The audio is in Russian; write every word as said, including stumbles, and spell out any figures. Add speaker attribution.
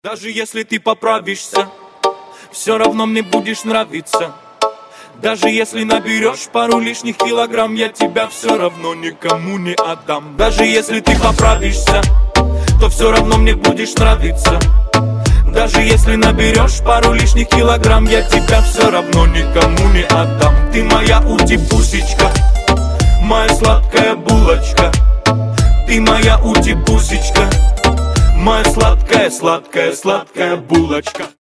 Speaker 1: Даже если ты поправишься, все равно мне будешь нравиться. Даже если наберешь пару лишних килограмм, я тебя все равно никому не отдам. Даже если ты поправишься, то все равно мне будешь нравиться. Даже если наберешь пару лишних килограмм, я тебя все равно никому не отдам. Ты моя ути-пусечка, моя сладкая булочка. Ты моя ути-пусечка, моя сладкая, сладкая, сладкая булочка.